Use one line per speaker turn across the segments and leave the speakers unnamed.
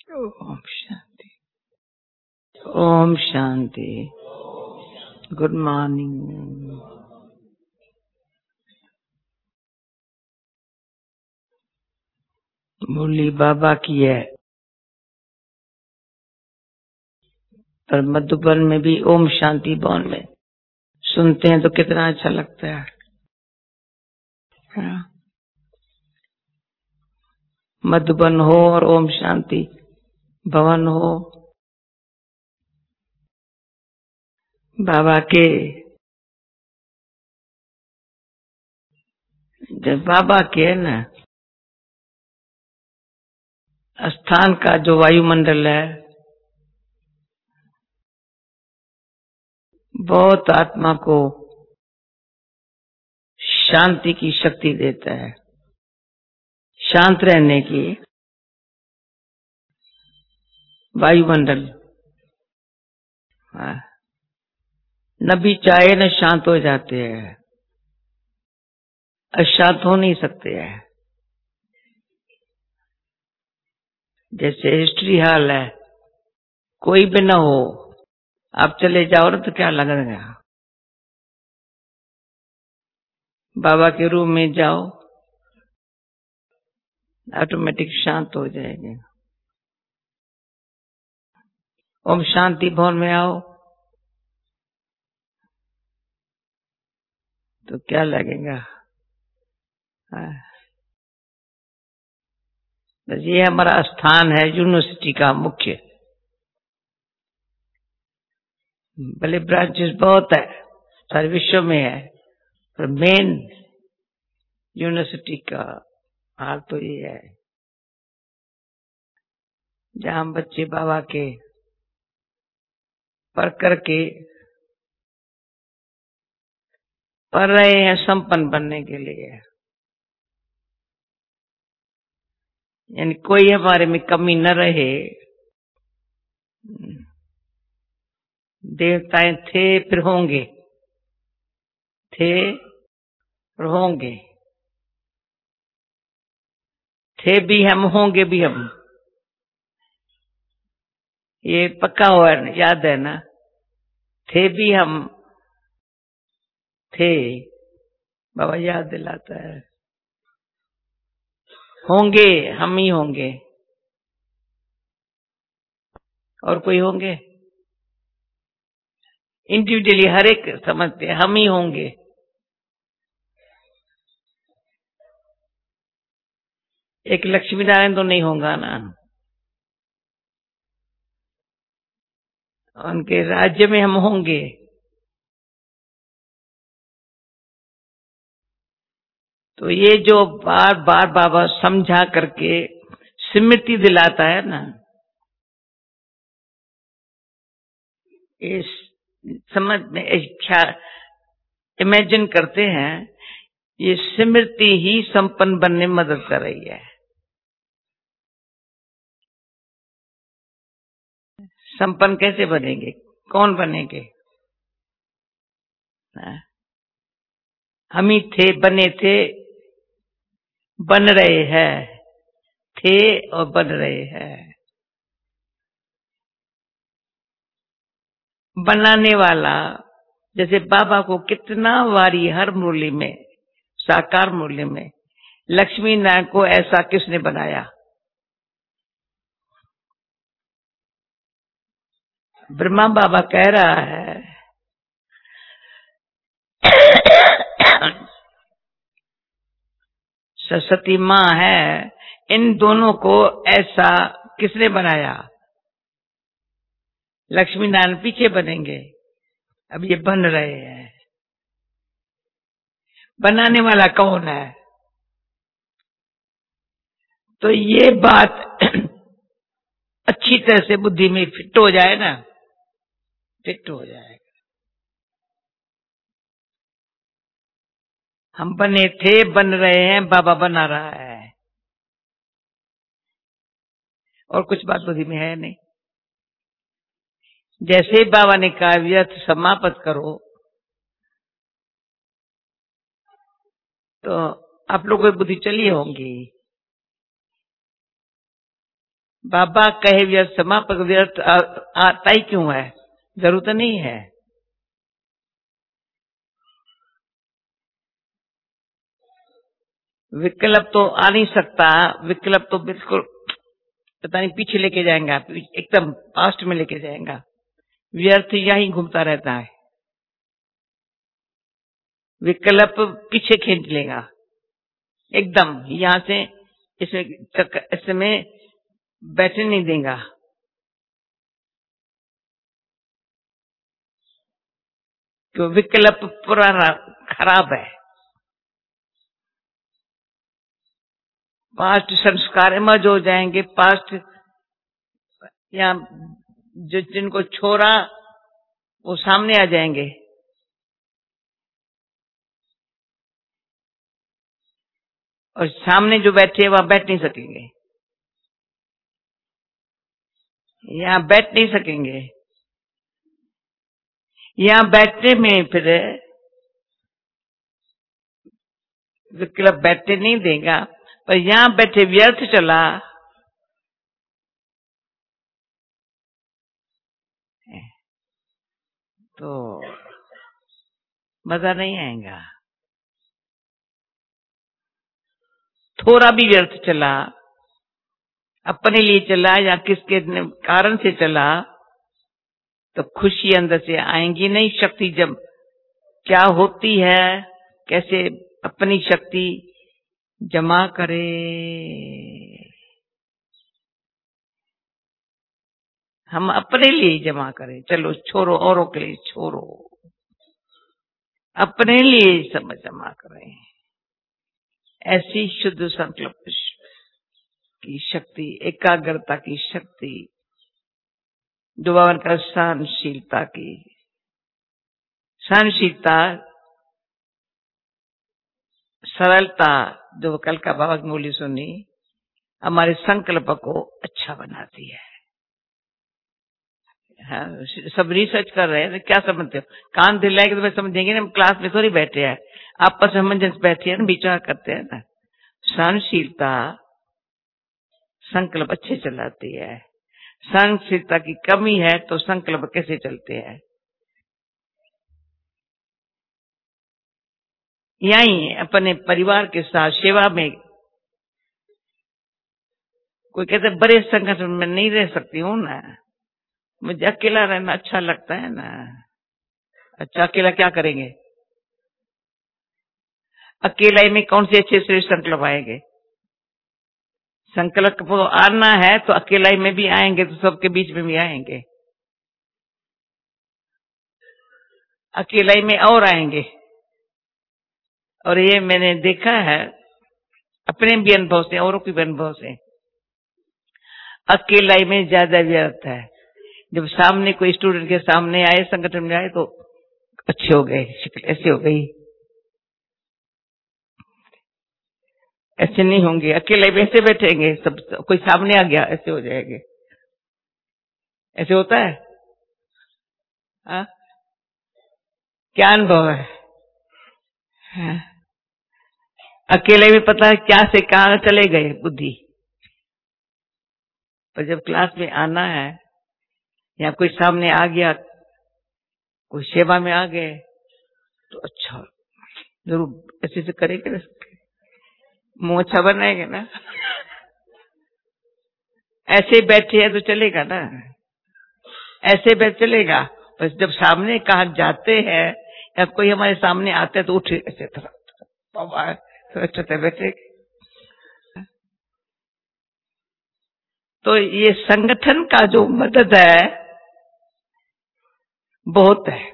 Om Shanti. Om Shanti. Good morning. मुरली बाबा की है, पर मधुबन में भी ओम शांति भवन में सुनते हैं तो कितना अच्छा लगता है। हाँ। मधुबन हो और ओम शांति भवन हो, बाबा के जब बाबा के ना स्थान का जो वायुमंडल है बहुत आत्मा को शांति की शक्ति देता है, शांत रहने की। वायुमंडल न भी चाहे न शांत हो जाते हैं, अशांत हो नहीं सकते हैं। जैसे हिस्ट्री हॉल है, कोई भी न हो, आप चले जाओ ना तो क्या लगेगा। बाबा के रूम में जाओ, ऑटोमेटिक शांत हो जाएंगे। ओम शांति भवन में आओ तो क्या लगेगा। बस ये हमारा स्थान है, यूनिवर्सिटी का मुख्य। भले ब्रांचेस बहुत है, सारे विश्व में है, पर मेन यूनिवर्सिटी का हाल तो ये है, जहां बच्चे बाबा के पढ़ करके पढ़ रहे हैं संपन्न बनने के लिए। यानी कोई हमारे में कमी न रहे। देवताएं थे फिर होंगे, थे और होंगे, थे भी हम, होंगे भी हम। ये पक्का हुआ है, याद है ना। थे भी हम, थे, बाबा याद दिलाता है। होंगे हम ही होंगे, और कोई होंगे? इंडिविजुअली हर एक समझते हैं हम ही होंगे। एक लक्ष्मी नारायण तो नहीं होगा ना, उनके राज्य में हम होंगे। तो ये जो बार बार बाबा समझा करके स्मृति दिलाता है ना, इस समझ में इच्छा इमेजिन करते हैं, ये स्मृति ही संपन्न बनने में मदद कर रही है। संपन्न कैसे बनेंगे, कौन बनेंगे? हम ही थे, बने थे, बन रहे हैं, थे और बन रहे हैं। बनाने वाला, जैसे बाबा को कितना वारी हर मुरली में, साकार मुरली में, लक्ष्मी नारायण को ऐसा किसने बनाया? ब्रह्मा बाबा कह रहा है सरस्वती माँ है, इन दोनों को ऐसा किसने बनाया? लक्ष्मी नारायण पीछे बनेंगे, अब ये बन रहे हैं। बनाने वाला कौन है? तो ये बात अच्छी तरह से बुद्धि में फिट हो जाए ना, फिट हो जाएगा। हम बने थे, बन रहे हैं, बाबा बना रहा है, और कुछ बात बुद्धि में है नहीं। जैसे बाबा ने कहा व्यर्थ समाप्त करो, तो आप लोगों की बुद्धि चली होंगी। बाबा कहे व्यर्थ समापक व्यर्थ आता ही क्यों है? जरूरत नहीं है। विकल्प तो आ नहीं सकता, विकल्प तो बिल्कुल पता नहीं पीछे लेके जाएंगे, आप एकदम पास्ट में लेके जाएगा। व्यर्थ यहीं घूमता रहता है, विकल्प पीछे खींच लेगा एकदम, यहां से इसमें बैठने नहीं देगा। क्यों? विकल्प पुराना खराब है। पास्ट संस्कार मर्ज हो जाएंगे, पास्ट या जो जिनको छोड़ा वो सामने आ जाएंगे। और सामने जो बैठे हैं वहां बैठ नहीं सकेंगे, यहाँ बैठ नहीं सकेंगे। यहाँ बैठने में फिर विकल्प बैठने नहीं देगा, पर यहाँ बैठे व्यर्थ चला तो मजा नहीं आएगा। थोड़ा भी व्यर्थ चला, अपने लिए चला या किसके कारण से चला, तो खुशी अंदर से आएंगी नहीं। शक्ति जब क्या होती है, कैसे अपनी शक्ति जमा करे, हम अपने लिए जमा करें। चलो छोड़ो, औरों के लिए छोड़ो, अपने लिए सब जमा करें। ऐसी शुद्ध संकल्प की शक्ति, एकाग्रता की शक्ति, दुबावन का सहनशीलता की, सहनशीलता, सरलता, जो कल का बाबा की बोली सुनी, हमारे संकल्प को अच्छा बनाती है। हाँ, सब रिसर्च कर रहे हैं, क्या समझते हो? कान दिलाएंगे तो मैं समझेंगे ना, क्लास में थोड़ी बैठे हैं, आपस में समंजस बैठे हैं ना, विचार करते हैं ना। सहनशीलता संकल्प अच्छे चलाती है। सहनशीलता की कमी है तो संकल्प कैसे चलते हैं? यही अपने परिवार के साथ सेवा में, कोई कहते बड़े संगठन में नहीं रह सकती हूँ ना, मुझे अकेला रहना अच्छा लगता है ना। अच्छा, अकेला क्या करेंगे? अकेला में कौन से अच्छे श्रेष्ठ संकल्प आएंगे? संकल्प को आना है तो अकेलाई में भी आएंगे, तो सबके बीच में भी आएंगे, अकेलाई में और आएंगे। और ये मैंने देखा है अपने भी अनुभव से, औरों के भी अनुभव से, अकेलाई में ज्यादा व्यर्थ है। जब सामने कोई स्टूडेंट के सामने आए, संगठन में आए, तो अच्छे हो गए, शक्ल ऐसे हो गई, ऐसे नहीं होंगे। अकेले में ऐसे बैठेंगे, सब कोई सामने आ गया ऐसे हो जाएंगे। ऐसे होता है? हाँ? क्या अनुभव है? हाँ? अकेले में पता है क्या से कहाँ चले गए बुद्धि, पर जब क्लास में आना है या कोई सामने आ गया, कोई सेवा में आ गए, तो अच्छा जरूर ऐसे से करेंगे ना, मुंह अच्छा बनाएंगे ना। ऐसे बैठे हैं तो चलेगा ना, ऐसे बैठ चलेगा। बस जब सामने कहा जाते हैं या कोई हमारे सामने आता है तो उठे ऐसे थोड़ा बैठे। तो ये संगठन का जो मदद है बहुत है।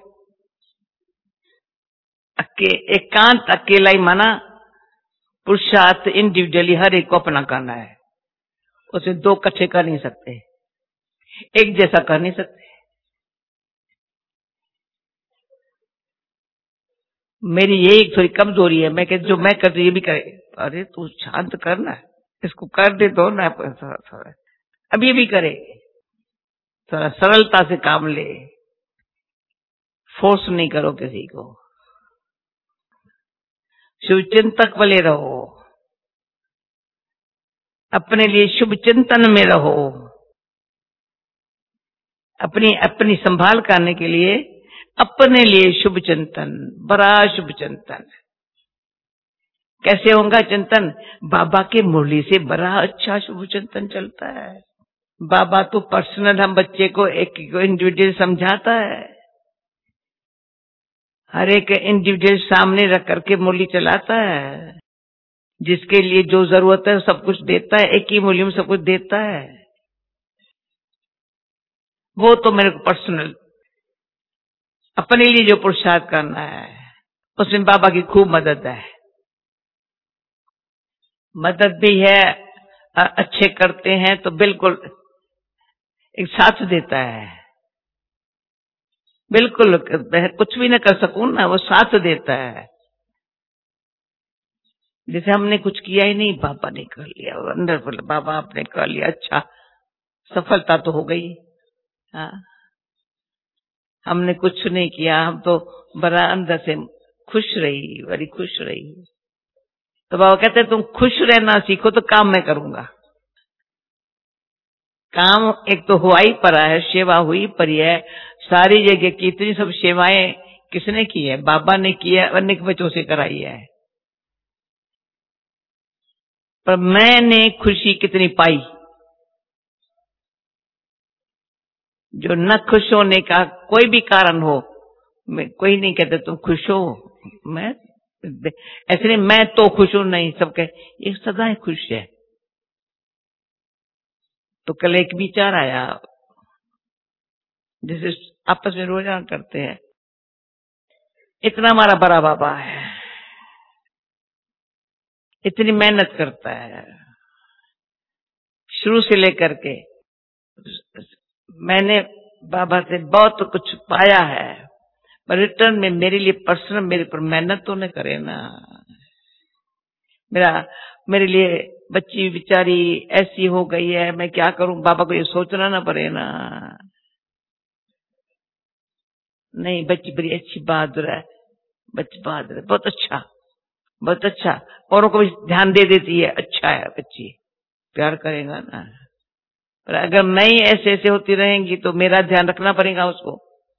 एकांत अकेला ही माना, पुरुषार्थ इंडिविजुअली हर एक को अपना करना है, उसे दो इकट्ठे कर नहीं सकते, एक जैसा कर नहीं सकते। मेरी ये एक थोड़ी कमजोरी है, मैं कहती जो मैं करती ये भी करे। अरे तू शांत करना, इसको कर दे दो ना, थोड़ा अब ये भी करे, थोड़ा सरलता से काम ले, फोर्स नहीं करो किसी को, शुभ चिंतक वाले रहो, अपने लिए शुभ चिंतन में रहो। अपनी अपनी संभाल करने के लिए अपने लिए शुभ चिंतन, बड़ा शुभ चिंतन। कैसे होगा चिंतन? बाबा के मुरली से बड़ा अच्छा शुभ चिंतन चलता है। बाबा तो पर्सनल हम बच्चे को एक इंडिविजुअल समझाता है, हर एक इंडिविजुअल सामने रख करके मुरली चलाता है, जिसके लिए जो जरूरत है सब कुछ देता है, एक ही मुरली में सब कुछ देता है। वो तो मेरे को पर्सनल अपने लिए जो पुरुषार्थ करना है उसमें बाबा की खूब मदद है। मदद भी है, अच्छे करते हैं तो बिल्कुल एक साथ देता है। बिल्कुल कुछ भी न कर सकूं ना, वो साथ देता है। जैसे हमने कुछ किया ही नहीं, बाबा ने कर लिया, अंदर बोले बाबा आपने कर लिया, अच्छा सफलता तो हो गई। हाँ, हमने कुछ नहीं किया, हम तो बड़ा अंदर से खुश रही, बड़ी खुश रही। तो बाबा कहते तुम खुश रहना सीखो तो काम मैं करूंगा। काम एक तो हुआ ही पड़ा है, सेवा हुई पड़ी है, सारी जगह की इतनी सब सेवाएं किसने की है? बाबा ने की है, अनेक बच्चों से कराई है। पर मैंने खुशी कितनी पाई? जो न खुश होने का कोई भी कारण हो, कोई नहीं कहता तुम खुश हो, मैं ऐसे नहीं मैं तो खुश हूं, नहीं, सब कहे ये सदा खुश है। तो कल एक विचार आया, जैसे आपस में रोजाना करते हैं, इतना हमारा बड़ा बाबा है, इतनी मेहनत करता है शुरू से लेकर के, मैंने बाबा से बहुत कुछ पाया है, पर रिटर्न में मेरे लिए पर्सनल मेरे पर मेहनत तो न करे ना। मेरे लिए बच्ची बेचारी ऐसी हो गई है, मैं क्या करूं? बाबा को ये सोचना ना पड़े ना। नहीं, बच्ची बड़ी अच्छी बहादुर है, बच्ची बहादुर है, बहुत अच्छा, बहुत अच्छा, औरों को भी ध्यान दे देती है, अच्छा है बच्ची, प्यार करेगा ना। पर अगर मैं ही ऐसे ऐसे होती रहेंगी तो मेरा ध्यान रखना पड़ेगा उसको,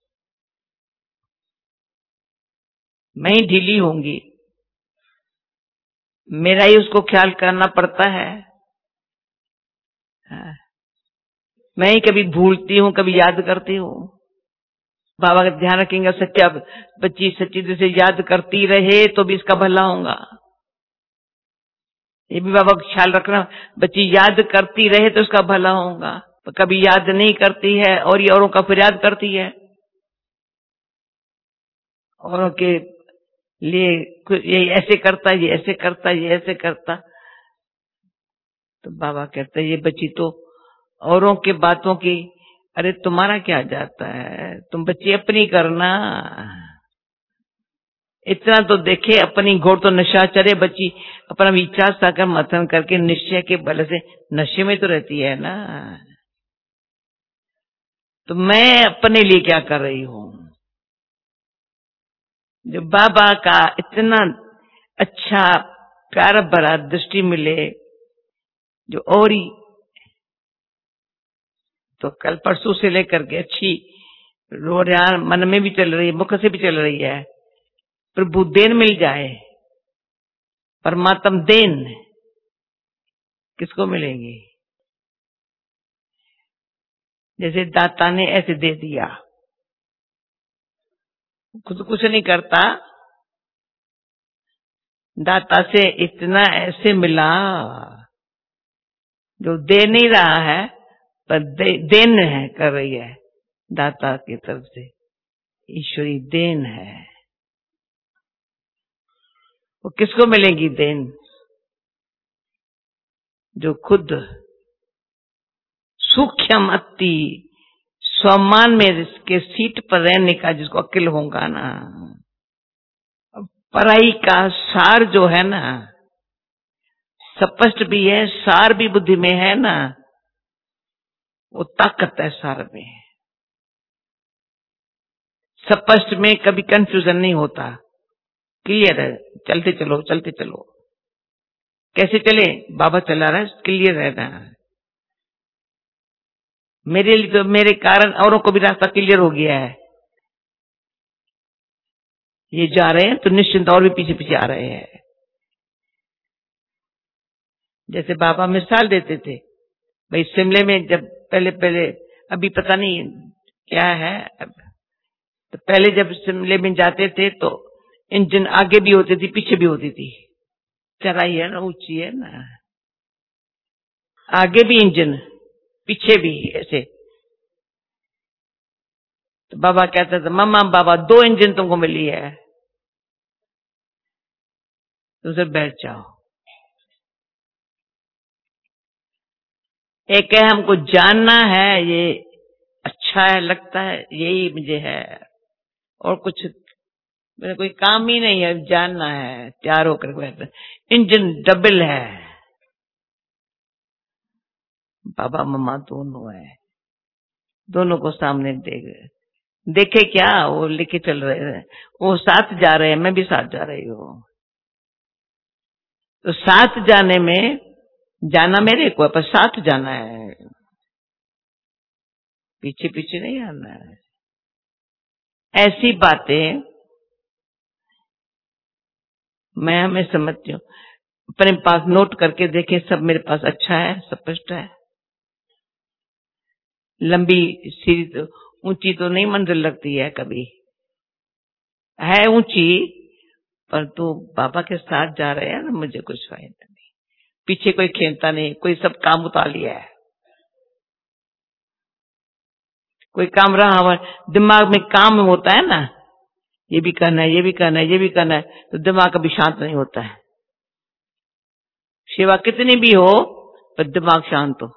मैं ही ढीली होंगी, मेरा ही उसको ख्याल करना पड़ता है। मैं ही कभी भूलती हूँ, कभी याद करती हूँ। बाबा का ध्यान रखेंगे, सच्चा बच्ची सच्ची दिल से याद करती रहे तो भी इसका भला होगा। ये भी बाबा का ख्याल रखना, बच्ची याद करती रहे तो उसका भला होगा। तो कभी याद नहीं करती है और ये औरों का फिर याद करती है, औरों के लिए ये ऐसे करता, ये ऐसे करता, ये ऐसे करता। तो बाबा कहते हैं ये बच्ची तो औरों के बातों की, अरे तुम्हारा क्या जाता है, तुम बच्ची अपनी करना। इतना तो देखे, अपनी घोड़ तो नशा चढ़े, बच्ची अपना विचार साकर मंथन करके निश्चय के बल से नशे में तो रहती है ना। तो मैं अपने लिए क्या कर रही हूं? जो बाबा का इतना अच्छा प्यार भरा दृष्टि मिले, जो और ही तो कल परसों से लेकर के अच्छी रोजान मन में भी चल रही है, मुख से भी चल रही है, प्रभु देन मिल जाए, परमात्म देन किसको मिलेंगी? जैसे दाता ने ऐसे दे दिया, खुद कुछ नहीं करता, दाता से इतना ऐसे मिला जो दे नहीं रहा है पर देन है कर रही है, दाता की तरफ से ईश्वरी देन है। वो किसको मिलेगी देन? जो खुद सूक्ष्म अति सम्मान में के सीट पर रहने का जिसको अकिल होगा ना। पढ़ाई का सार जो है ना, स्पष्ट भी है, सार भी बुद्धि में है ना, वो ताकत है सार में। स्पष्ट में कभी कंफ्यूजन नहीं होता, क्लियर है, चलते चलो चलते चलो। कैसे चले? बाबा चला रहा है, क्लियर रहना है। मेरे लिए तो मेरे कारण औरों को भी रास्ता क्लियर हो गया है। ये जा रहे हैं तो निश्चिंत और भी पीछे पीछे आ रहे हैं। जैसे बाबा मिसाल देते थे, भाई शिमले में जब पहले पहले, अभी पता नहीं क्या है, तो पहले जब शिमले में जाते थे तो इंजन आगे भी होती थी पीछे भी होती थी। चढ़ाई है ना, ऊंची है ना, आगे भी इंजन पीछे भी ऐसे। तो बाबा कहता था, मम्मा बाबा 2 इंजन तुमको मिली है, तो उधर बैठ जाओ। एक है हमको जानना है, ये अच्छा है लगता है, यही मुझे है, और कुछ मेरा कोई काम ही नहीं है, जानना है, तैयार होकर बैठना। इंजन डबल है, बाबा मम्मा दोनों है, दोनों को सामने देखे क्या, वो लेके चल रहे हैं, वो साथ जा रहे हैं, मैं भी साथ जा रही हूँ। तो साथ जाने में, जाना मेरे को, पर साथ जाना है, पीछे पीछे नहीं आना है। ऐसी बातें मैं हमें समझती हूँ, अपने पास नोट करके देखे, सब मेरे पास अच्छा है, स्पष्ट है। लंबी सीढ़ी तो, ऊंची तो नहीं मंजिल लगती है, कभी है ऊंची, पर तो बाबा के साथ जा रहे हैं ना, मुझे कुछ फायदा नहीं, पीछे कोई खेलता नहीं, कोई सब काम उतार लिया है। कोई काम रहा हुआ दिमाग में काम होता है ना, ये भी करना है, ये भी करना है, ये भी करना है, तो दिमाग कभी शांत नहीं होता है। सेवा कितनी भी हो पर दिमाग शांत हो।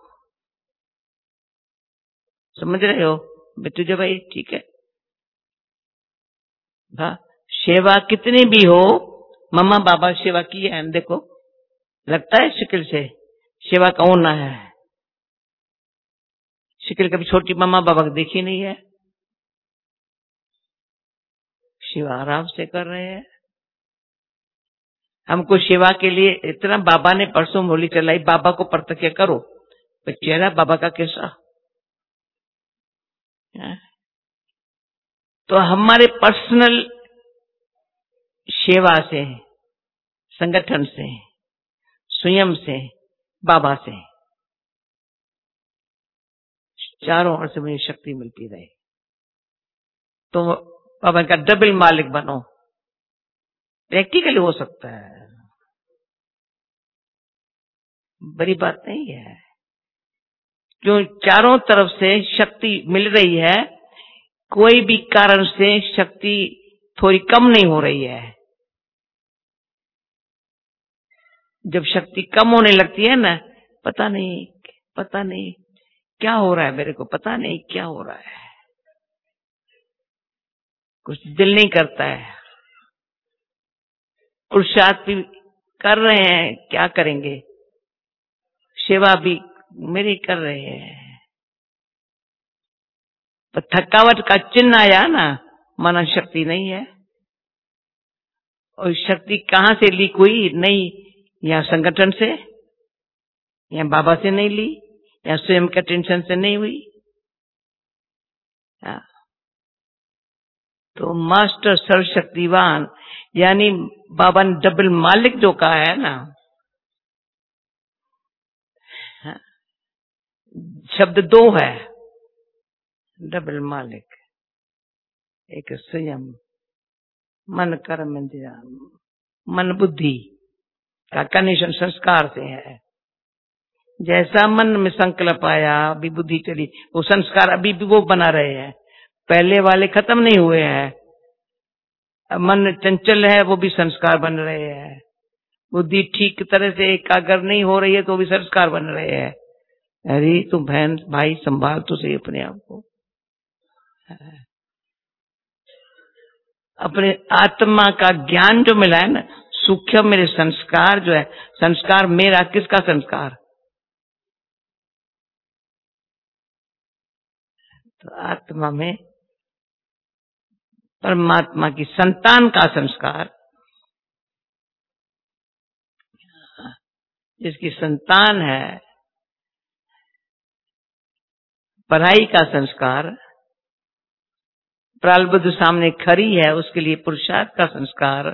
समझ रहे हो बेटू जो भाई? ठीक है, हाँ। सेवा कितनी भी हो, मम्मा बाबा सेवा की है, देखो लगता है शक्ल से सेवा का होना है। शक्ल कभी छोटी मम्मा बाबा को देखी नहीं है, सेवा आराम से कर रहे हैं। हमको सेवा के लिए इतना, बाबा ने परसों होली चलाई, बाबा को प्रत्यक्ष करो, पर चेहरा बाबा का कैसा है? तो हमारे पर्सनल सेवा से, संगठन से, स्वयं से, बाबा से, चारों ओर से मुझे शक्ति मिलती रहे। तो बाबा का डबल मालिक बनो, प्रैक्टिकली हो सकता है, बड़ी बात नहीं है। क्यों? चारों तरफ से शक्ति मिल रही है, कोई भी कारण से शक्ति थोड़ी कम नहीं हो रही है। जब शक्ति कम होने लगती है ना, पता नहीं क्या हो रहा है, मेरे को पता नहीं क्या हो रहा है, कुछ दिल नहीं करता है। पुरुषार्थ भी कर रहे हैं, क्या करेंगे, सेवा भी मेरी कर रहे हैं, पर थकावट का चिन्ह आया ना, माना शक्ति नहीं है। और शक्ति कहाँ से ली? कोई नहीं, या संगठन से, या बाबा से नहीं ली, या स्वयं के टेंशन से नहीं हुई। तो मास्टर सर्वशक्तिवान, यानी बाबा ने डबल मालिक जो कहा है ना, शब्द 2 है, डबल मालिक। एक स्वयं, मन कर्म इंद्रिय, मन बुद्धि का कनेक्शन संस्कार से है। जैसा मन में संकल्प आया, अभी बुद्धि चली, वो संस्कार अभी भी वो बना रहे हैं, पहले वाले खत्म नहीं हुए हैं। अब मन चंचल है, वो भी संस्कार बन रहे हैं। बुद्धि ठीक तरह से एकाग्र नहीं हो रही है, तो भी संस्कार बन रहे हैं। अरे तुम बहन भाई संभाल तो सही अपने आप को। अपने आत्मा का ज्ञान जो मिला है ना, सूक्ष्म मेरे संस्कार जो है, संस्कार मेरा, किसका संस्कार? तो आत्मा में परमात्मा की संतान का संस्कार, जिसकी संतान है, पढ़ाई का संस्कार, प्रारब्ध सामने खड़ी है उसके लिए पुरुषार्थ का संस्कार।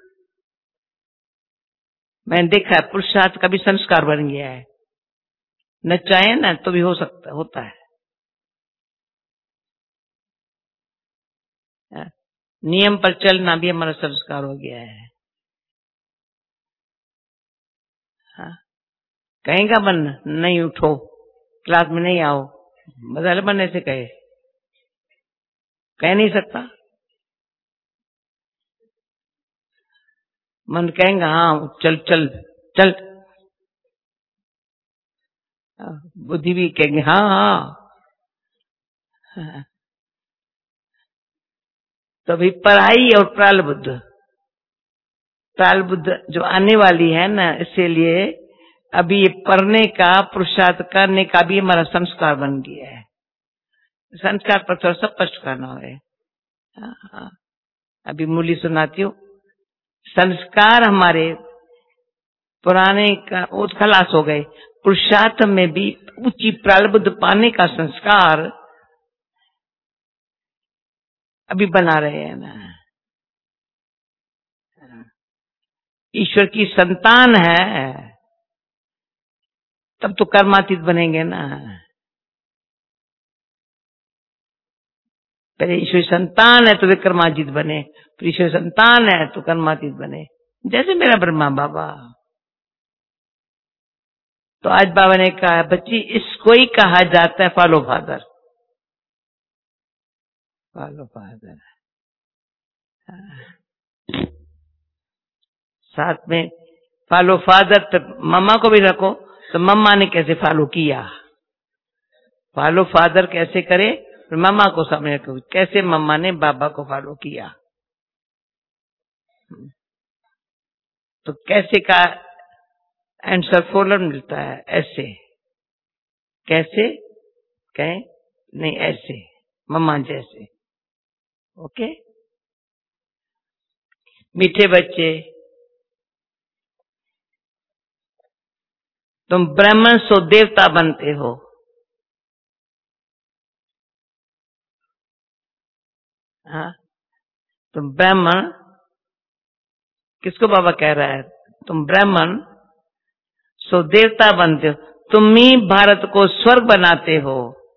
मैंने देखा है पुरुषार्थ का भी संस्कार बन गया है, न चाहे ना तो भी हो सकता होता है। नियम पर चलना भी हमारा संस्कार हो गया है। हाँ, कहेगा मन नहीं उठो, क्लास में नहीं आओ, बदल बनने से कह नहीं सकता। मन कहेगा हाँ चल चल चल, बुद्धि भी कहेंगे हाँ हाँ। तो अभी पढ़ाई और प्रारब्ध जो आने वाली है ना, इसीलिए अभी ये पढ़ने का, पुरुषार्थ करने का भी हमारा संस्कार बन गया है। संस्कार पर थोड़ा सा स्पष्ट करना है। हाँ, अभी मूली सुनाती हूँ। संस्कार हमारे पुराने का वो खलास हो गए, पुरुषार्थ में भी ऊंची प्रारब्ध पाने का संस्कार अभी बना रहे हैं ना। ईश्वर की संतान है तब तो कर्मातीत बनेंगे ना। पहले ईश्वर संतान है तो वे कर्मातीत बने, फिर ईश्वर संतान है तो कर्मातीत बने। जैसे मेरा ब्रह्मा बाबा, तो आज बाबा ने कहा बच्ची इसको ही कहा जाता है फॉलो फादर। फॉलो फादर साथ में फॉलो फादर, तो मम्मा को भी रखो। तो मम्मा ने कैसे फॉलो किया, फॉलो फादर कैसे करे, फिर मम्मा को समझ रखो कैसे मम्मा ने बाबा को फॉलो किया। तो कैसे का आंसर फॉलोअर मिलता है, ऐसे कैसे कहें नहीं, ऐसे मम्मा जैसे। ओके मीठे बच्चे, तुम ब्राह्मण सो देवता बनते हो। हाँ, तुम ब्राह्मण, किसको बाबा कह रहा है, तुम ब्राह्मण सो देवता बनते हो, तुम ही भारत को स्वर्ग बनाते हो।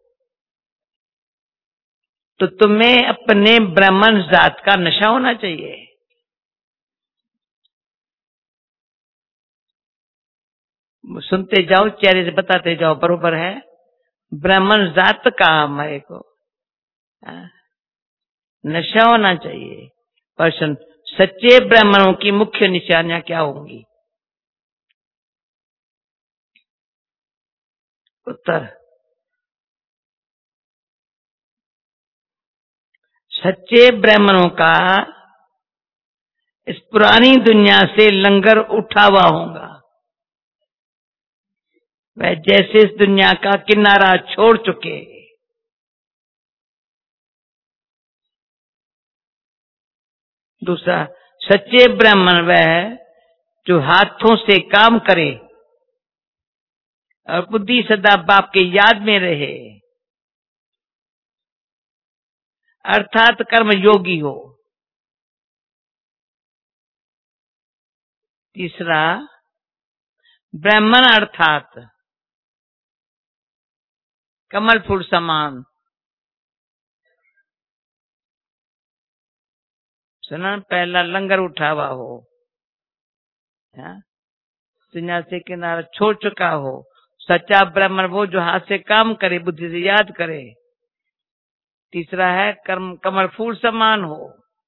तो तुम्हें अपने ब्राह्मण जात का नशा होना चाहिए। सुनते जाओ, चेहरे से बताते जाओ, बरोबर है। ब्राह्मण जात का हमारे को नशा होना चाहिए। पर सच्चे ब्राह्मणों की मुख्य निशानियां क्या होंगी? उत्तर, सच्चे ब्राह्मणों का इस पुरानी दुनिया से लंगर उठा हुआ होगा। वह जैसे इस दुनिया का किनारा छोड़ चुके। दूसरा, सच्चे ब्राह्मण वह जो हाथों से काम करे और बुद्धि सदा बाप के याद में रहे, अर्थात कर्म योगी हो। तीसरा, ब्राह्मण अर्थात कमल फूल समान। सुना, पहला लंगर उठा हुआ हो, दुनिया से किनारा छोड़ चुका हो। सच्चा ब्राह्मण वो जो हाथ से काम करे, बुद्धि से याद करे। तीसरा है कर्म कमल फूल समान हो।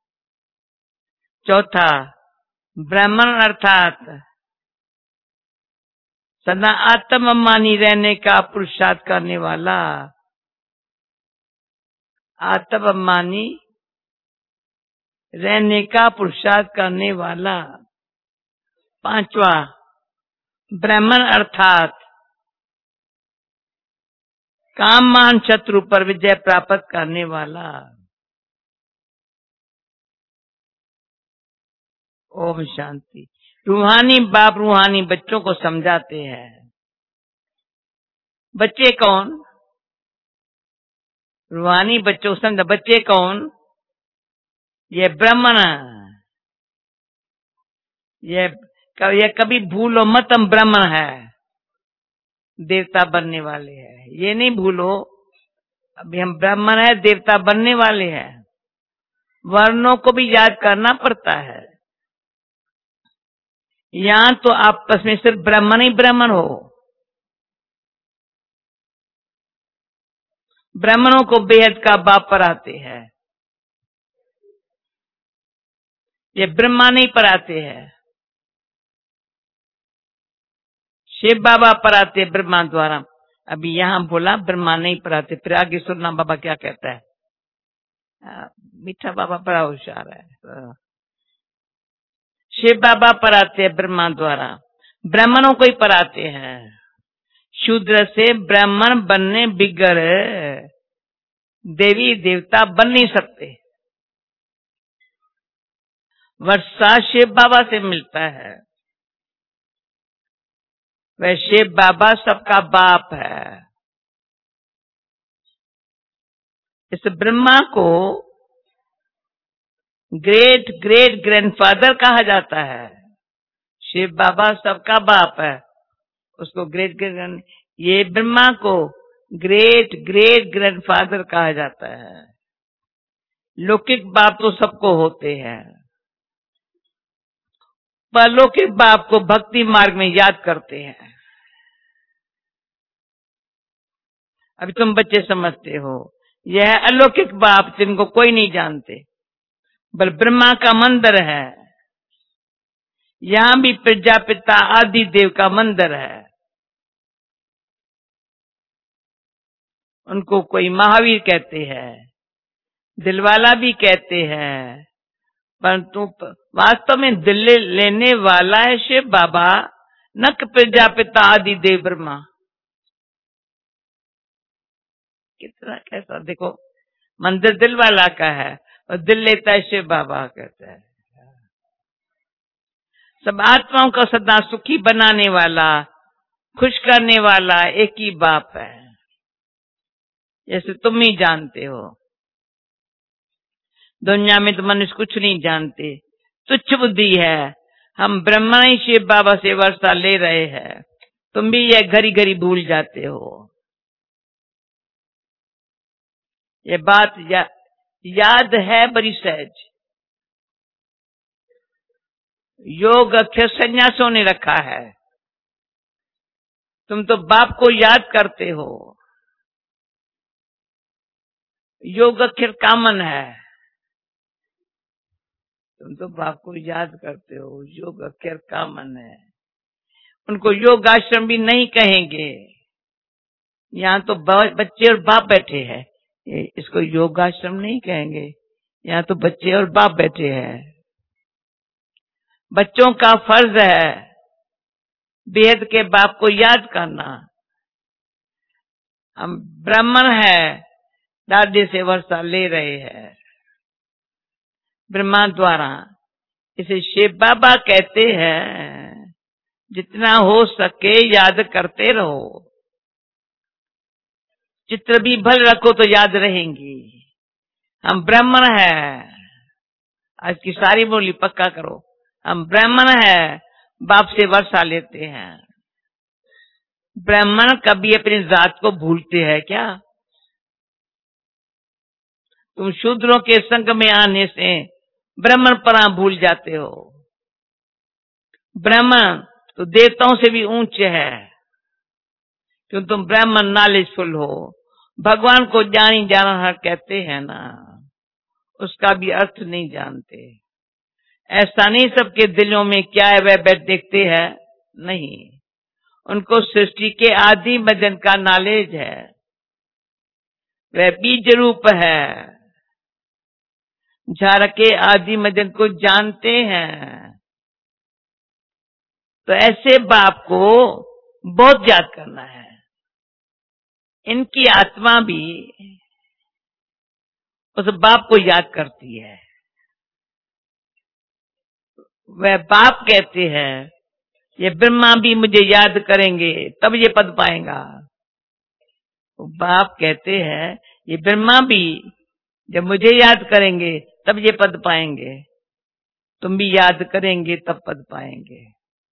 चौथा, ब्राह्मण अर्थात सदा आत्मअभिमानी रहने का पुरुषार्थ करने वाला। आत्मअभिमानी रहने का पुरुषार्थ करने वाला। पांचवा, ब्राह्मण अर्थात काममान शत्रु पर विजय प्राप्त करने वाला। ओम शांति। रूहानी बाप रूहानी बच्चों को समझाते हैं। बच्चे कौन? रूहानी बच्चों समझ, बच्चे कौन? ये ब्राह्मण, ये कभी भूलो मत, हम ब्राह्मण है, देवता बनने वाले हैं, ये नहीं भूलो। अभी हम ब्राह्मण है, देवता बनने वाले हैं। वर्णों को भी याद करना पड़ता है। यहां तो आपस में सिर्फ ब्राह्मण ही ब्राह्मण हो। ब्राह्मणों को बेहद का बाप पढ़ाते हैं, ये ब्रह्मा नहीं पढ़ाते हैं। शिव बाबा पढ़ाते ब्रह्मा द्वारा। अभी यहां बोला ब्रह्मा नहीं पढ़ाते, फिर आगे सुनना बाबा क्या कहता है। मीठा बाबा बड़ा होशियार है। शिव बाबा पढ़ाते हैं ब्रह्मा द्वारा, ब्राह्मणों को ही पढ़ाते हैं। शूद्र से ब्राह्मण बनने बिगड़ देवी देवता बन नहीं सकते। वर्षा शिव बाबा से मिलता है, वह शिव बाबा सबका बाप है। इस ब्रह्मा को ग्रेट ग्रेट ग्रैंडफादर कहा जाता है। शिव बाबा सबका बाप है, उसको ग्रेट ग्रेट, ये ब्रह्मा को ग्रेट ग्रेट ग्रैंडफादर कहा जाता है। लौकिक बाप तो सबको होते हैं, पर लौकिक बाप को भक्ति मार्ग में याद करते हैं। अभी तुम बच्चे समझते हो, यह अलौकिक बाप जिनको कोई नहीं जानते, बल ब्रह्मा का मंदिर है। यहां भी प्रजापिता आदि देव का मंदिर है। उनको कोई महावीर कहते हैं, दिलवाला भी कहते हैं, परंतु वास्तव में दिल लेने वाला है शिव बाबा, न कि प्रजापिता आदि देव ब्रह्मा। कितना कैसा देखो, मंदिर दिल वाला का है और दिल लेता है शिव बाबा कहता है। सब आत्माओं का सदा सुखी बनाने वाला, खुश करने वाला एक ही बाप है, जैसे तुम ही जानते हो। दुनिया में तो मनुष्य कुछ नहीं जानते, तुच्छ बुद्धि है। हम ब्रह्मा ही शिव बाबा से वर्षा ले रहे हैं, तुम भी यह घड़ी घड़ी भूल जाते हो। ये बात याद है बड़ी सहज। योग अक्षर संन्यासों ने रखा है, तुम तो बाप को याद करते हो। योग अक्षर कामन है, तुम तो बाप को याद करते हो। योग अक्षर कामन है, उनको योग आश्रम भी नहीं कहेंगे। यहाँ तो बच्चे और बाप बैठे हैं, इसको योग आश्रम नहीं कहेंगे। यहाँ तो बच्चे और बाप बैठे हैं। बच्चों का फर्ज है बेहद के बाप को याद करना। हम ब्राह्मण है, दादे से वर्षा ले रहे हैं ब्रह्मा द्वारा। इसे शिव बाबा कहते हैं, जितना हो सके याद करते रहो। चित्र भी भल रखो तो याद रहेंगी। हम ब्राह्मण है, आज की सारी बोली पक्का करो। हम ब्राह्मण है, बाप से वर्षा लेते हैं। ब्राह्मण कभी अपनी जात को भूलते हैं क्या? तुम शूद्रों के संग में आने से ब्राह्मण परा भूल जाते हो। ब्राह्मण तो देवताओं से भी ऊंचे है, क्यों तुम ब्राह्मण नॉलेजफुल हो। भगवान को जानी जाना कहते हैं ना, उसका भी अर्थ नहीं जानते। ऐसा नहीं सबके दिलों में क्या है वह बैठ देखते हैं, नहीं। उनको सृष्टि के आदि मदन का नॉलेज है, वह बीज रूप है। झाड़ के आदि मदन को जानते हैं। तो ऐसे बाप को बहुत याद करना है। इनकी आत्मा भी उस बाप को याद करती है। वह बाप कहते हैं, ये ब्रह्मा भी मुझे याद करेंगे तब ये पद पाएगा। बाप कहते हैं, ये ब्रह्मा भी जब मुझे याद करेंगे तब ये पद पाएंगे, तुम भी याद करेंगे तब पद पाएंगे।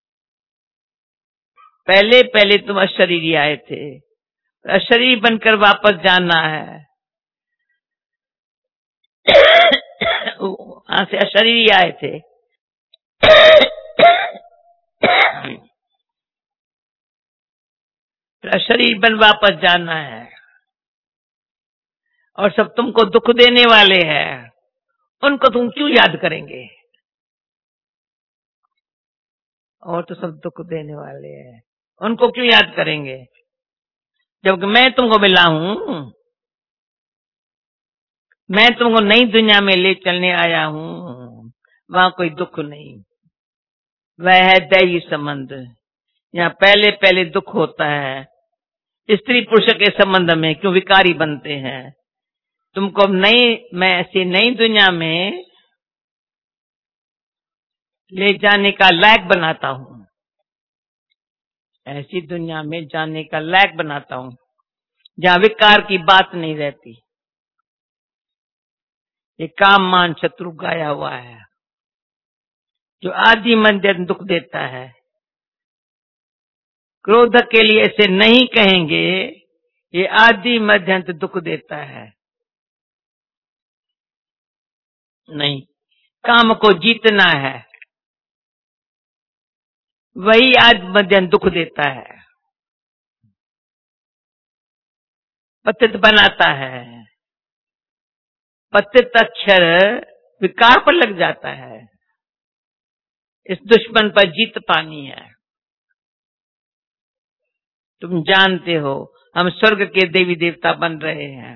पहले पहले तुम अशरीरी आए थे, अशरीरी बनकर वापस जाना है। वहां से अशरीरी आए थे, अशरीर बन वापस जाना है। और सब तुमको दुख देने वाले हैं, उनको तुम क्यों याद करेंगे? और तो सब दुख देने वाले हैं, उनको क्यों याद करेंगे? जबकि मैं तुमको मिला हूं, मैं तुमको नई दुनिया में ले चलने आया हूं। वहां कोई दुख नहीं, वह है दैवी संबंध। यहाँ पहले पहले दुख होता है स्त्री पुरुष के संबंध में, क्यों विकारी बनते हैं। तुमको मैं ऐसी नई दुनिया में ले जाने का लायक बनाता हूं, ऐसी दुनिया में जाने का लायक बनाता हूं जहां विकार की बात नहीं रहती। ये काम मान शत्रु गाया हुआ है जो आदि मध्य दुख देता है। क्रोध के लिए ऐसे नहीं कहेंगे, ये आदि मध्य दुख देता है। नहीं, काम को जीतना है, वही आदि मध्य दुख देता है, पतित बनाता है। पतित अक्षर विकार पर लग जाता है, इस दुश्मन पर जीत पानी है। तुम जानते हो हम स्वर्ग के देवी देवता बन रहे हैं।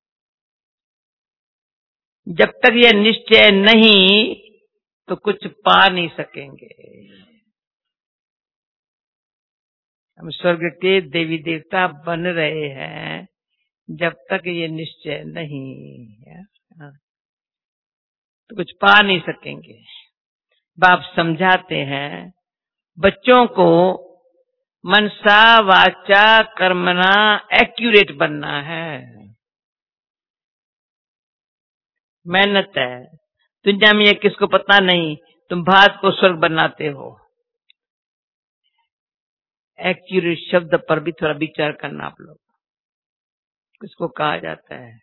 जब तक यह निश्चय नहीं तो कुछ पा नहीं सकेंगे। हम स्वर्ग के देवी देवता बन रहे हैं जब तक ये निश्चय नहीं है तो कुछ पा नहीं सकेंगे। बाप समझाते हैं बच्चों को मनसा वाचा कर्मणा एक्यूरेट बनना है। मेहनत है दुनिया में, ये किसको पता नहीं, तुम भारत को स्वर्ग बनाते हो। एक्यूरेट शब्द पर भी थोड़ा विचार करना आप लोग, किसको कहा जाता है।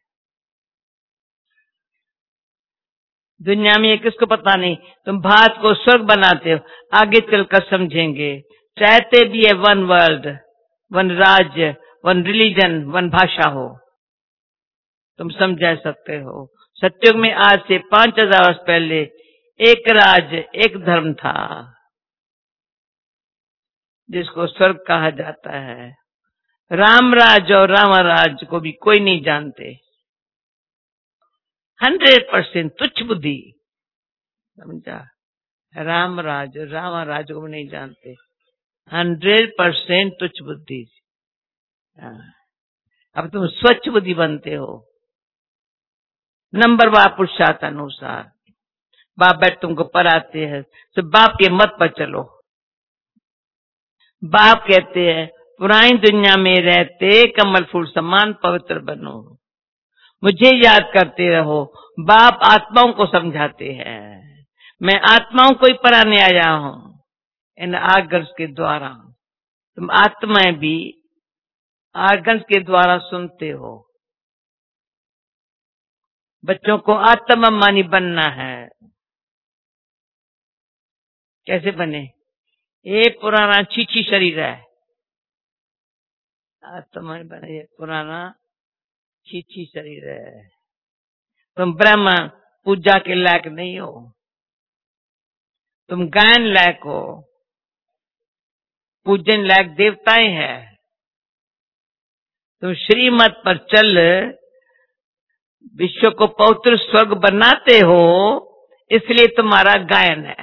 दुनिया में ये किसको पता नहीं, तुम भारत को स्वर्ग बनाते हो। आगे चलकर समझेंगे। चाहते भी है वन वर्ल्ड, वन राज्य, वन रिलीजन, वन भाषा हो, तुम समझा सकते हो। सत्युग में आज से 5000 वर्ष पहले एक राज्य एक धर्म था जिसको स्वर्ग कहा जाता है। राम राज्य और राम राज्य को भी कोई नहीं जानते। 100% तुच्छ बुद्धि, समझा। राम राज्य को भी नहीं जानते। 100% तुच्छ बुद्धि। अब तुम स्वच्छ बुद्धि बनते हो नंबर वार पुरुषार्थ अनुसार। बाप बैठ तुमको पढ़ाते हैं तो बाप के मत पर चलो। बाप कहते हैं पुरानी दुनिया में रहते कमल फूल समान पवित्र बनो, मुझे याद करते रहो। बाप आत्माओं को समझाते हैं, मैं आत्माओं को ही पढ़ाने आया हूं इन आर्गन्स के द्वारा। तुम आत्माएं भी आर्गन्स के द्वारा सुनते हो। बच्चों को आत्मामानी बनना है। कैसे बने? ये पुराना छीछी शरीर है, आत्मा बने। ये पुराना छीछी शरीर है। तुम ब्रह्म पूजा के लायक नहीं हो, तुम गायन लायक हो, पूजन लायक देवताएं हैं। तुम श्रीमत पर चल विश्व को पवित्र स्वर्ग बनाते हो, इसलिए तुम्हारा गायन है।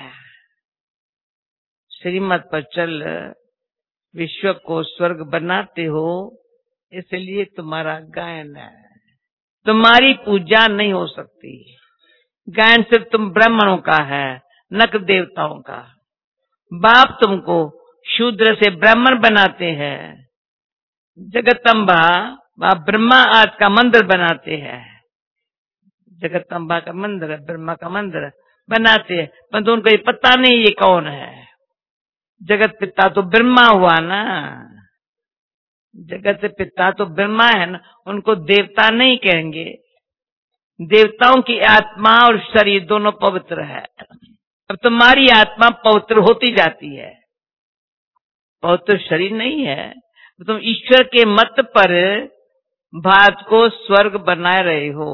श्रीमत पर चल विश्व को स्वर्ग बनाते हो, इसलिए तुम्हारा गायन है। तुम्हारी पूजा नहीं हो सकती। गायन सिर्फ तुम ब्राह्मणों का है, नक देवताओं का। बाप तुमको शूद्र से ब्राह्मण बनाते हैं। जगतम्बा वहां ब्रह्मा आज का मंदिर बनाते हैं, जगदम्बा का मंदिर है, ब्रह्मा का मंदिर बनाते हैं, परंतु उनको ये पता नहीं ये कौन है। जगत पिता तो ब्रह्मा हुआ ना, जगत पिता तो ब्रह्मा है ना, उनको देवता नहीं कहेंगे। देवताओं की आत्मा और शरीर दोनों पवित्र है। अब तुम्हारी आत्मा पवित्र होती जाती है, पवित्र शरीर नहीं है। तुम ईश्वर के मत पर भारत को स्वर्ग बनाए रहे हो,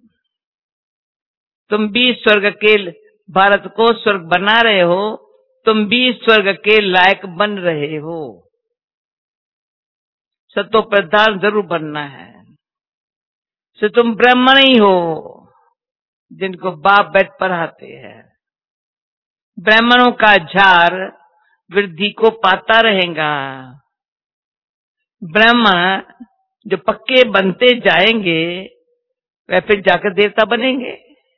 तुम भी स्वर्ग के, भारत को स्वर्ग बना रहे हो, तुम भी स्वर्ग के लायक बन रहे हो। सतो प्रधान जरूर बनना है। तो तुम ब्राह्मण ही हो जिनको बाप बैठ पढ़ाते हैं। ब्राह्मणों का झार वृद्धि को पाता रहेगा। ब्राह्मण जो पक्के बनते जाएंगे वह फिर जाकर देवता बनेंगे।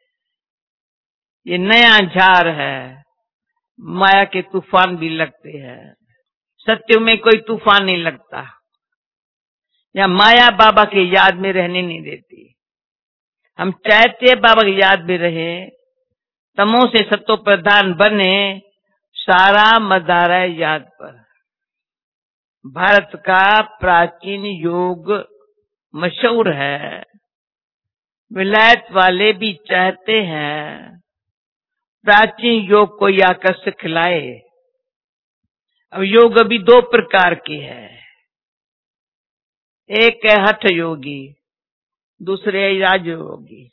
ये नया झार है, माया के तूफान भी लगते हैं, सत्य में कोई तूफान नहीं लगता। या माया बाबा की याद में रहने नहीं देती। हम चाहते हैं बाबा की याद में रहे, तमो से सत्तो प्रधान बने, सारा मदार है याद पर। भारत का प्राचीन योग मशहूर है, विलायत वाले भी चाहते हैं प्राचीन योग को आकर सिखलाए। अब योग अभी दो प्रकार के हैं, एक है हठ योगी, दूसरे है राजयोगी।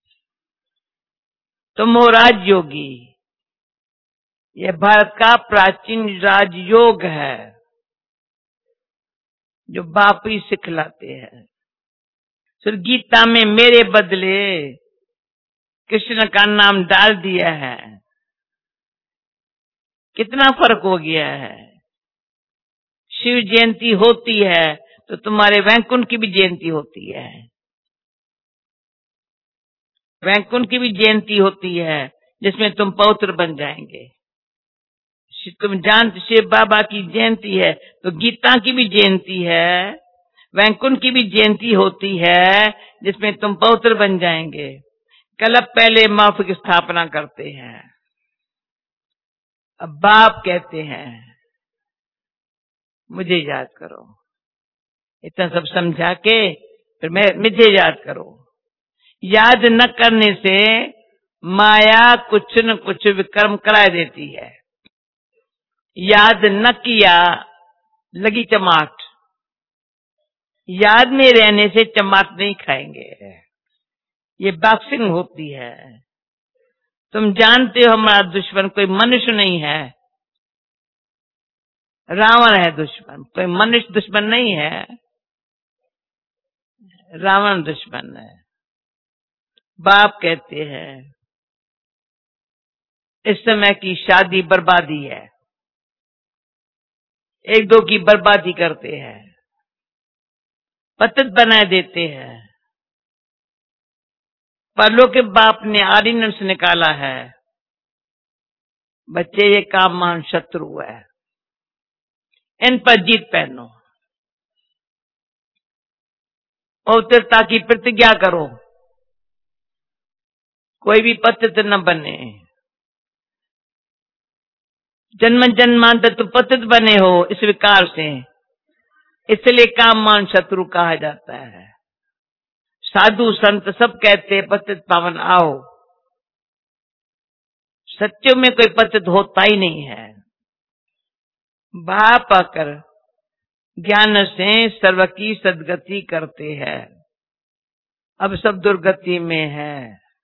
तुम हो राजयोगी। यह भारत का प्राचीन राजयोग है जो बाप ही सिखलाते हैं। फिर गीता में मेरे बदले कृष्ण का नाम डाल दिया है। कितना फर्क हो गया है। शिव जयंती होती है तो तुम्हारे वैकुंठ की भी जयंती होती है, वैकुंठ की भी जयंती होती है जिसमें तुम पवित्र बन जाएंगे। तुम जानते शिव बाबा की जयंती है तो गीता की भी जयंती है, वैकुंठ की भी जयंती होती है जिसमें तुम पवित्र बन जाएंगे। कल पहले माफ की स्थापना करते हैं। अब बाप कहते हैं मुझे याद करो। इतना सब समझा के फिर मुझे याद करो। याद न करने से माया कुछ न कुछ विक्रम करा देती है। याद न किया लगी चमाट। याद में रहने से चमाट नहीं खाएंगे। ये बॉक्सिंग होती है। तुम जानते हो हमारा दुश्मन कोई मनुष्य नहीं है, रावण है दुश्मन, कोई मनुष्य दुश्मन नहीं है, रावण दुश्मन है। बाप कहते हैं इस समय की शादी बर्बादी है, एक दो की बर्बादी करते हैं, पतित बना देते हैं। परलों के बाप ने ऑर्डिनेंस निकाला है, बच्चे ये काम मान शत्रु है, इन पर जीत पहनो, पवित्रता की प्रतिज्ञा करो, कोई भी पतित न बने। जन्म जन्मांतर तुम पतित बने हो इस विकार से, इसलिए काममान शत्रु कहा जाता है। साधु संत सब कहते हैं पतित पावन आओ, सत्यों में कोई पतित होता ही नहीं है। भाव पाकर ज्ञान से सर्व की सदगति करते हैं। अब सब दुर्गति में है,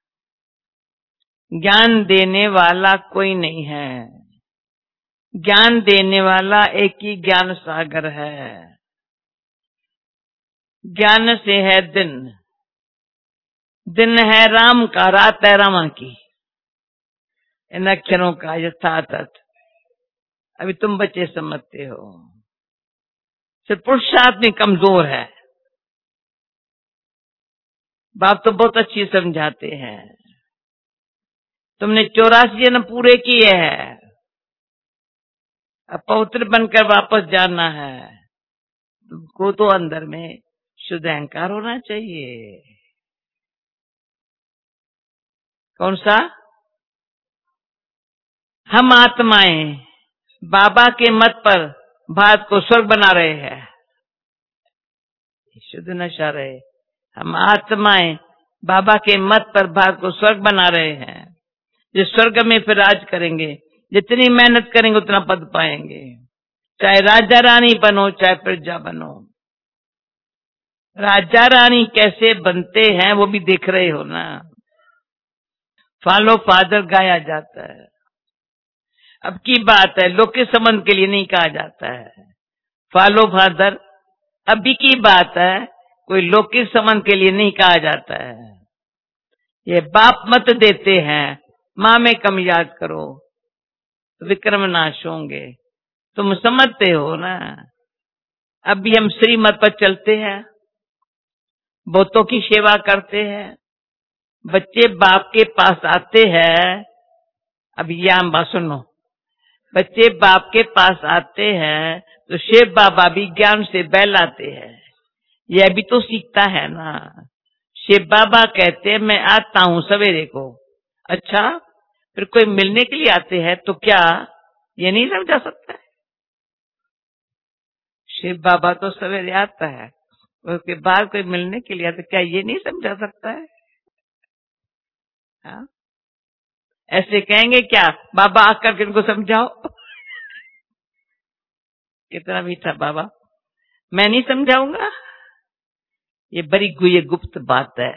ज्ञान देने वाला कोई नहीं है। ज्ञान देने वाला एक ही ज्ञान सागर है। ज्ञान से है दिन, दिन है राम का, रात है रावण की। इन अक्षरों का यथार्थ अभी तुम बच्चे समझते हो। सिर्फ पुरुषार्थ में कमजोर है। बाप तो बहुत अच्छी समझाते हैं। तुमने 84 जन्म पूरे किए हैं, अब पवित्र बनकर वापस जाना है। तुमको तो अंदर में शुद्ध अहंकार होना चाहिए। कौन सा? हम आत्माएं बाबा के मत पर भारत को स्वर्ग बना रहे हैं। शुद्ध नशा रहे। हम आत्माएं बाबा के मत पर भारत को स्वर्ग बना रहे हैं। जिस स्वर्ग में फिर राज करेंगे, जितनी मेहनत करेंगे उतना पद पाएंगे। चाहे राजा रानी बनो, चाहे प्रजा बनो। राजा रानी कैसे बनते हैं वो भी देख रहे हो ना। फॉलो फादर गाया जाता है। अब की बात है, लौकिक संबंध के लिए नहीं कहा जाता है फॉलो फादर। अभी की बात है, कोई लौकिक संबंध के लिए नहीं कहा जाता है। ये बाप मत देते हैं, माँ में कम याद करो तो विक्रम नाश होंगे। तुम समझते हो ना। अभी हम श्रीमत पर चलते हैं, बहुतों की सेवा करते हैं। बच्चे बाप के पास आते हैं। अब यहाँ बात सुनो, बच्चे बाप के पास आते हैं तो शिव बाबा भी ज्ञान से बहलाते हैं। यह भी तो सीखता है ना। शिव बाबा कहते हैं मैं आता हूँ सवेरे को। अच्छा, फिर कोई मिलने के लिए आते हैं तो क्या ये नहीं समझा सकता है? शिव बाबा तो सवेरे आता है, उसके बाद कोई मिलने के लिए आता, क्या ये नहीं समझा सकता है? हाँ? ऐसे कहेंगे क्या बाबा आकर के इनको समझाओ? कितना मीठा बाबा, मैं नहीं समझाऊंगा? ये बड़ी ये गुप्त बात है।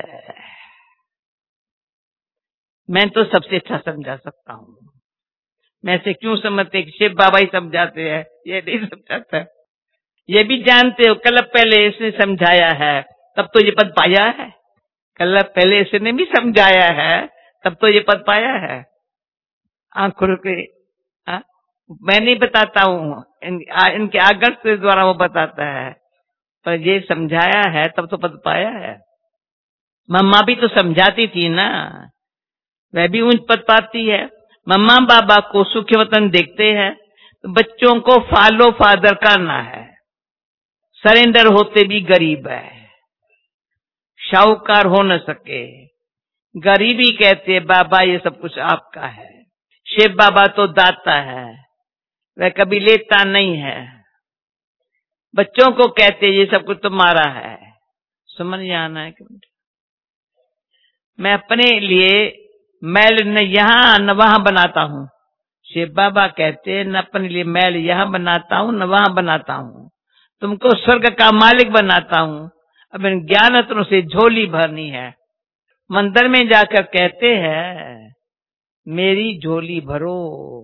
मैं तो सबसे अच्छा समझा सकता हूँ। मैं से क्यों समझते कि शिव बाबा ही समझाते हैं? ये नहीं समझाता है। ये भी जानते हो कल पहले इसने समझाया है तब तो ये पद पाया है। कल पहले इसने भी समझाया है तब तो ये पद पाया है। आंख खुल के मैं नहीं बताता हूँ, इनके आगत के द्वारा वो बताता है, पर ये समझाया है तब तो पद पाया है। मम्मा भी तो समझाती थी ना, वह भी उन पद पाती है। मम्मा बाबा को सुखी वतन देखते हैं तो बच्चों को फॉलो फादर करना है। सरेंडर होते भी गरीब है, शाहूकार हो न सके। गरीबी कहते बाबा ये सब कुछ आपका है। शिव बाबा तो दाता है, वह कभी लेता नहीं है। बच्चों को कहते ये सब कुछ तुम्हारा है। समझ आना है कि मैं अपने लिए मैल न यहाँ न वहां बनाता हूँ। शिव बाबा कहते न अपने लिए मैल यहाँ बनाता हूँ न वहां बनाता हूँ, तुमको स्वर्ग का मालिक बनाता हूँ। अब इन ज्ञान रत्नों से झोली भरनी है। मंदिर में जाकर कहते हैं मेरी झोली भरो।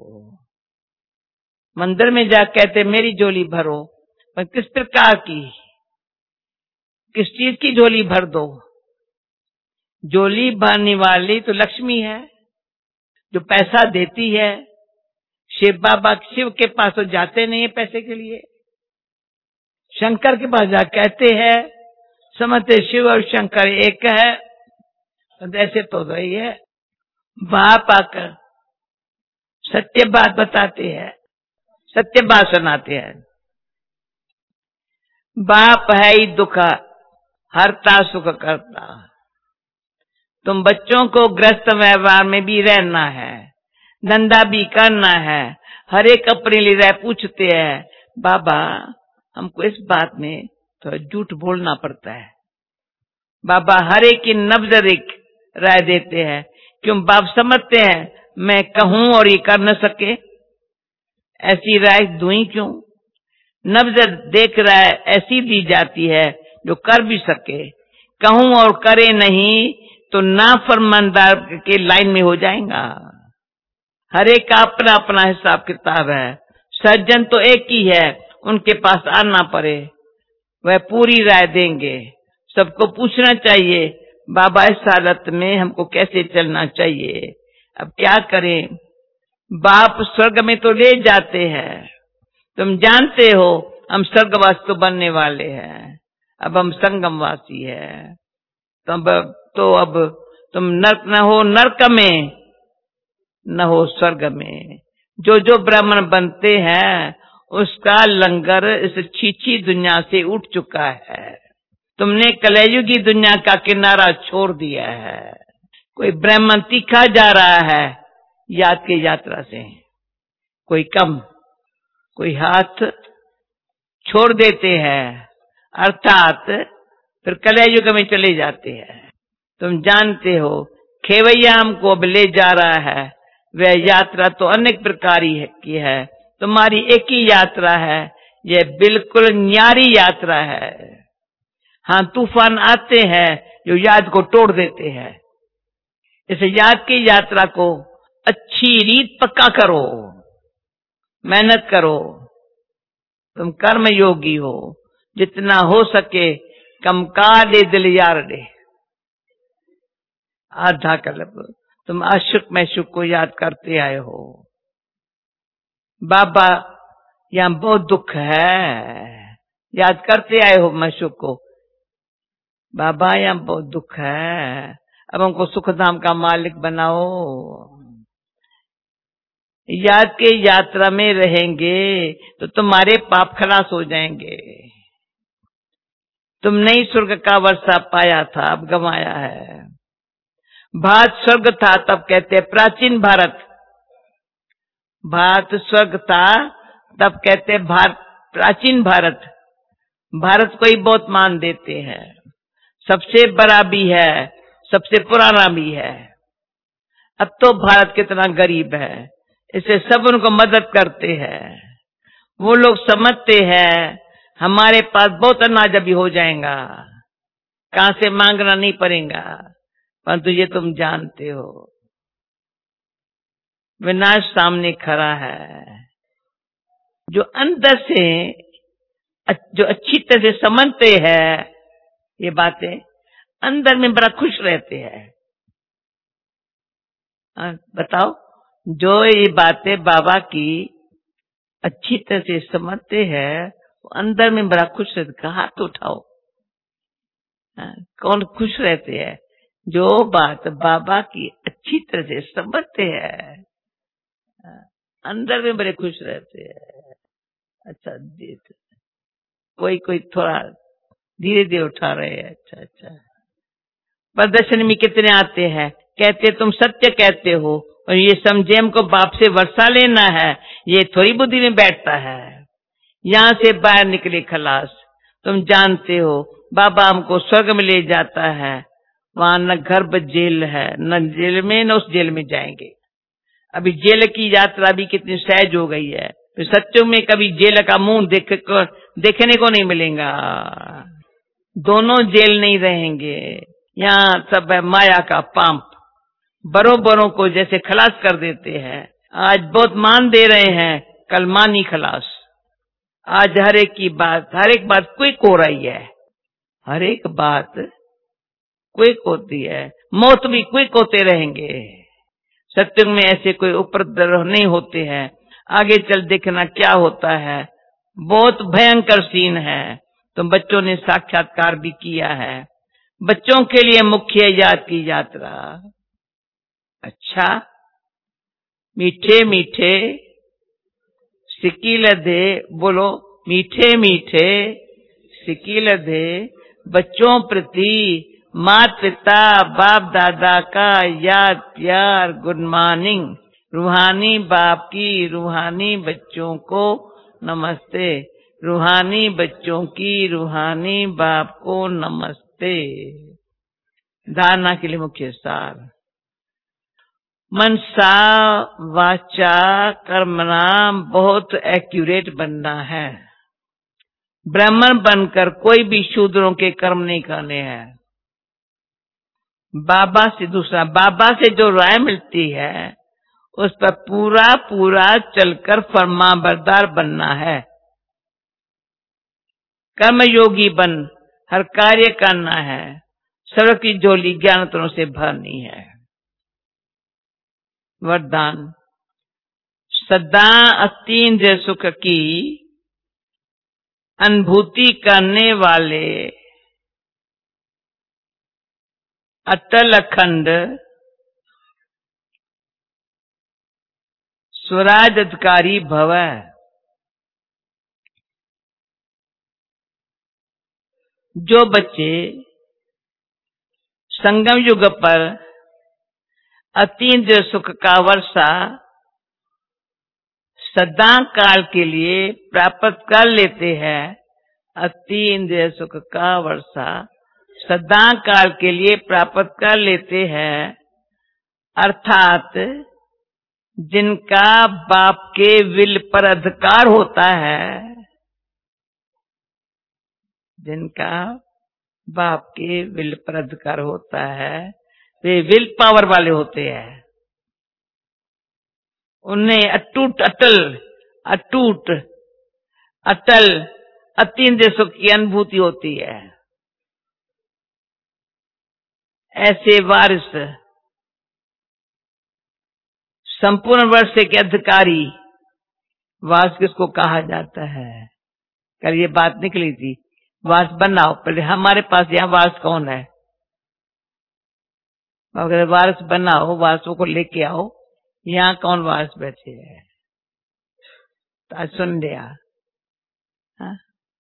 मंदिर में जाकर कहते मेरी झोली भरो, पर किस प्रकार की, किस चीज की झोली भर दो? झोली भरने वाली तो लक्ष्मी है जो पैसा देती है। शिव बाबा शिव के पास तो जाते नहीं है पैसे के लिए। शंकर के पास जा कहते हैं समझते शिव और शंकर एक है, ऐसे तो वही है। बाप आकर सत्य बात बताते हैं, सत्य बात सुनाते हैं। बाप है ही दुख हरता सुख करता। तुम बच्चों को ग्रस्त व्यवहार में भी रहना है, धंधा भी करना है। हर एक अपने लिए रह पूछते हैं बाबा हमको इस बात में तो झूठ बोलना पड़ता है। बाबा हर एक की नब्ज राय देते हैं। क्यों बाप समझते हैं मैं कहूं और ये कर न सके, ऐसी राय दूं क्यों? नब्ज देख राय ऐसी दी जाती है जो कर भी सके। कहूं और करे नहीं तो नाफरमानदार के लाइन में हो जाएगा। हर एक का अपना अपना हिसाब किताब है। सज्जन तो एक ही है, उनके पास आना पड़े वह पूरी राय देंगे। सबको पूछना चाहिए बाबा इस हालत में हमको कैसे चलना चाहिए, अब क्या करें? बाप स्वर्ग में तो ले जाते हैं, तुम जानते हो हम स्वर्गवासी तो बनने वाले हैं, अब हम संगमवासी है। तो अब तुम नरक न हो नरक में, न हो स्वर्ग में। जो जो ब्राह्मण बनते हैं उसका लंगर इस छीछी दुनिया से उठ चुका है। तुमने कलयुगी दुनिया का किनारा छोड़ दिया है। कोई ब्राह्मण तीखा जा रहा है याद की यात्रा से, कोई कम, कोई हाथ छोड़ देते हैं, अर्थात फिर कलयुग में चले जाते हैं। तुम जानते हो खेवैया हमको अब ले जा रहा है, वह यात्रा तो अनेक प्रकार की है, तुम्हारी एक ही यात्रा है, यह बिल्कुल न्यारी यात्रा है। हाँ, तूफान आते हैं जो याद को तोड़ देते हैं। इस याद की यात्रा को अच्छी रीत पक्का करो, मेहनत करो। तुम कर्म योगी हो, जितना हो सके कम काले दिल यार दे। आधा कल्प तुम अशुक मैशुक को याद करते आए हो। बाबा यहाँ बहुत दुख है, याद करते आए हो मैशुक को। बाबा यहाँ बहुत दुख है, अब हमको सुखधाम का मालिक बनाओ। याद के यात्रा में रहेंगे तो तुम्हारे पाप खलास हो जाएंगे। तुमने ही स्वर्ग का वर्षा पाया था, अब गंवाया है। भारत स्वर्ग था तब कहते प्राचीन भारत, भारत स्वर्ग था तब कहते भारत प्राचीन भारत। भारत को ही बहुत मान देते हैं, सबसे बड़ा भी है, सबसे पुराना भी है। अब तो भारत कितना गरीब है, इसे सब उनको मदद करते हैं। वो लोग समझते हैं हमारे पास बहुत अनाज अभी हो जाएगा, कहां से मांगना नहीं पड़ेगा, परंतु ये तुम जानते हो विनाश सामने खड़ा है। जो अंदर से जो अच्छी तरह से समझते हैं ये बातें, अंदर में बड़ा खुश रहते हैं। बताओ, जो ये बातें बाबा की अच्छी तरह से समझते हैं वो अंदर में बड़ा खुश रहते। हाथ उठाओ, कौन खुश रहते हैं? जो बात बाबा की अच्छी तरह से समझते हैं अंदर में बड़े खुश रहते हैं। अच्छा, कोई थोड़ा धीरे धीरे उठा रहे हैं। अच्छा, प्रदर्शन में कितने आते हैं, कहते तुम सत्य कहते हो और ये समझे हमको बाप से वर्षा लेना है, ये थोड़ी बुद्धि में बैठता है। यहां से बाहर निकले खलास। तुम जानते हो बाबा हमको स्वर्ग में ले जाता है, वहां न गर्भ जेल है, न जेल में न उस जेल में जाएंगे। अभी जेल की यात्रा भी कितनी सहज हो गई है, तो सच्चों में कभी जेल का मुंह देखने को नहीं मिलेगा। दोनों जेल नहीं रहेंगे, यहाँ सब है माया का पांप। बड़ों को जैसे खलास कर देते हैं, आज बहुत मान दे रहे हैं, कल मानी खलास। आज हर एक बात क्विक हो रही है, हर एक बात क्विक होती है, मौत भी क्विक होते रहेंगे। सत्युग में ऐसे कोई उपद्रव नहीं होते हैं। आगे चल देखना क्या होता है, बहुत भयंकर सीन है। तो बच्चों ने साक्षात्कार भी किया है। बच्चों के लिए मुख्य याद की यात्रा। अच्छा, मीठे मीठे सिकील दे, बोलो मीठे मीठे सिकील दे बच्चों प्रति माता पिता बाप दादा का याद प्यार गुड मॉर्निंग। रूहानी बाप की रूहानी बच्चों को नमस्ते, रूहानी बच्चों की रूहानी बाप को नमस्ते। धारणा के लिए मुख्य सार, मनसा वाचा कर्मणा बहुत एक्यूरेट बनना है। ब्राह्मण बनकर कोई भी शूद्रों के कर्म नहीं करने हैं। बाबा से जो राय मिलती है उस पर पूरा चलकर फरमाबरदार बनना है। कर्मयोगी बन हर कार्य करना है, सर्व की झोली ज्ञानतरों से भरनी है। वरदान, सदा अतीन्द्रिय सुख की अनुभूति करने वाले अटल अखंड स्वराज अधिकारी भव। जो बच्चे संगम युग पर अतीन्द्रिय सुख का वर्षा सदा काल के लिए प्राप्त कर लेते हैं, अतीन्द्रिय सुख का वर्षा सदा काल के लिए प्राप्त कर लेते हैं, अर्थात जिनका बाप के विल पर अधिकार होता है, जिनका बाप के विल पर अधिकार होता है, वे विल पावर वाले होते हैं। उन्हें अटूट अटल अतीन्द्रिय सुख की अनुभूति होती है। ऐसे वारिस संपूर्ण वर्ष के अधिकारी वारिस किसको कहा जाता है? कल ये बात निकली थी, वारिस बनाओ। पहले हमारे पास यहाँ वारिस कौन है? अगर वारिस बनाओ, वारिसों को लेके आओ। यहाँ कौन वारिस बैठे है? तो आज सुन लिया। हाँ?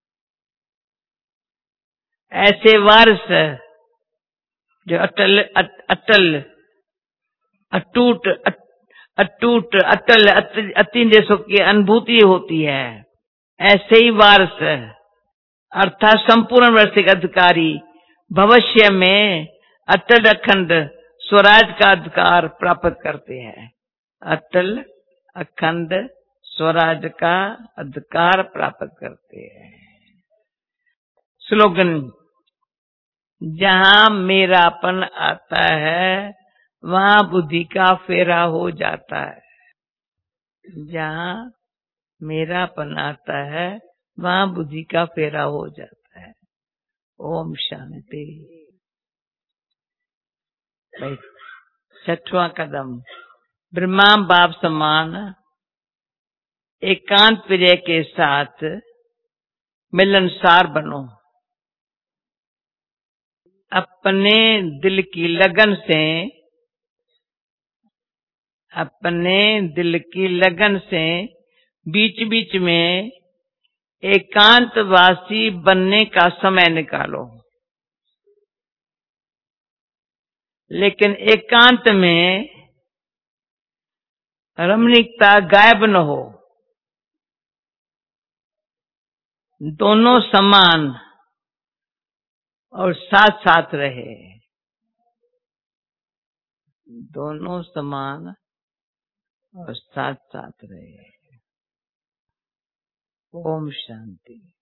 ऐसे वारिस जो अटूट अटल अतीन्द्रिय सुख की अनुभूति होती है, ऐसे ही वारिस अर्थात संपूर्ण वर्ष के अधिकारी भविष्य में अटल अखंड स्वराज का अधिकार प्राप्त करते हैं। अटल अखंड स्वराज का अधिकार प्राप्त करते हैं। स्लोगन: जहां मेरापन आता है वहां बुद्धि का फेरा हो जाता है। जहां मेरापन आता है वहां बुद्धि का फेरा हो जाता है। ओम शांति। 6वां कदम, ब्रह्मा बाप समान एकांत प्रिय के साथ मिलनसार बनो। अपने दिल की लगन से बीच बीच में एकांतवासी बनने का समय निकालो। लेकिन एकांत में रमणीकता गायब न हो। दोनों समान और साथ साथ रहे। दोनों समान और साथ साथ रहे। ओम शांति।